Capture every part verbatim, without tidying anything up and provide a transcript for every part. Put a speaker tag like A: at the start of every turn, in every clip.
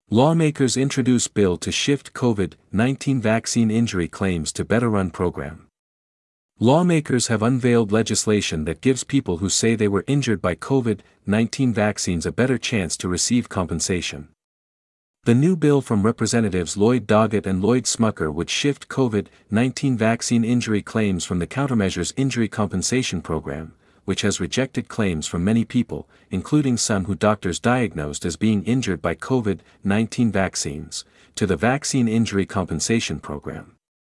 A: Lawmakers introduce bill to shift COVID nineteen vaccine injury claims to Better Run program. Lawmakers have unveiled legislation that gives people who say they were injured by COVID nineteen vaccines a better chance to receive compensation. The new bill from Representatives Lloyd Doggett and Lloyd Smucker would shift COVID nineteen vaccine injury claims from the Countermeasures Injury Compensation Program, which has rejected claims from many people, including some who doctors diagnosed as being injured by COVID nineteen vaccines, to the Vaccine Injury Compensation Program.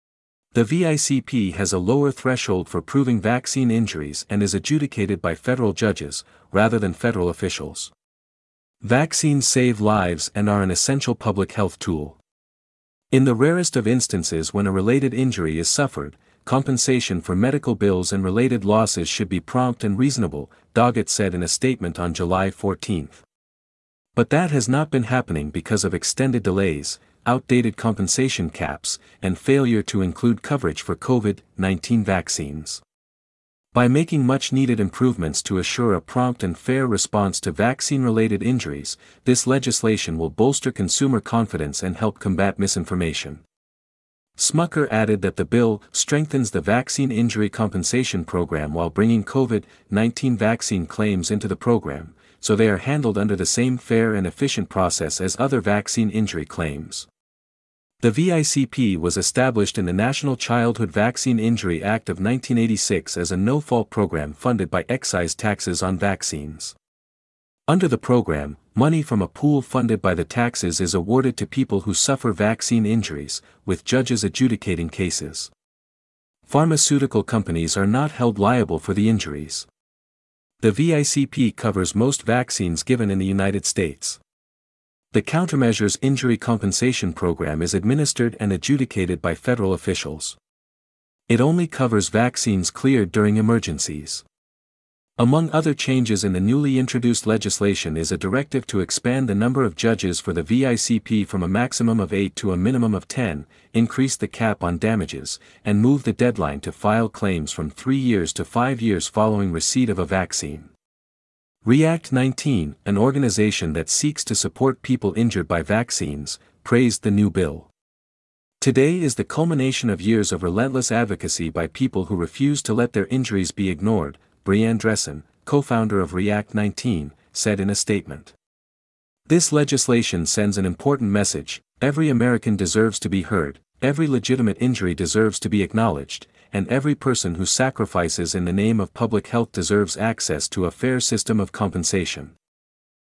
A: The V I C P has a lower threshold for proving vaccine injuries and is adjudicated by federal judges, rather than federal officials. Vaccines save lives and are an essential public health tool. In the rarest of instances when a related injury is suffered, compensation for medical bills and related losses should be prompt and reasonable, Doggett said in a statement on July fourteenth. But that has not been happening because of extended delays, outdated compensation caps, and failure to include coverage for COVID nineteen vaccines. By making much-needed improvements to assure a prompt and fair response to vaccine-related injuries, this legislation will bolster consumer confidence and help combat misinformation. Smucker added that the bill strengthens the Vaccine Injury Compensation Program while bringing COVID nineteen vaccine claims into the program, so they are handled under the same fair and efficient process as other vaccine injury claims. The V I C P was established in the National Childhood Vaccine Injury Act of nineteen eighty-six as a no-fault program funded by excise taxes on vaccines. Under the program, money from a pool funded by the taxes is awarded to people who suffer vaccine injuries, with judges adjudicating cases. Pharmaceutical companies are not held liable for the injuries. The V I C P covers most vaccines given in the United States. The Countermeasures Injury Compensation Program is administered and adjudicated by federal officials. It only covers vaccines cleared during emergencies. Among other changes in the newly introduced legislation is a directive to expand the number of judges for the V I C P from a maximum of eight to a minimum of ten, increase the cap on damages, and move the deadline to file claims from three years to five years following receipt of a vaccine. React nineteen, an organization that seeks to support people injured by vaccines, praised the new bill. Today is the culmination of years of relentless advocacy by people who refuse to let their injuries be ignored, Brianne Dressen, co-founder of React nineteen, said in a statement. This legislation sends an important message: every American deserves to be heard, every legitimate injury deserves to be acknowledged, and every person who sacrifices in the name of public health deserves access to a fair system of compensation.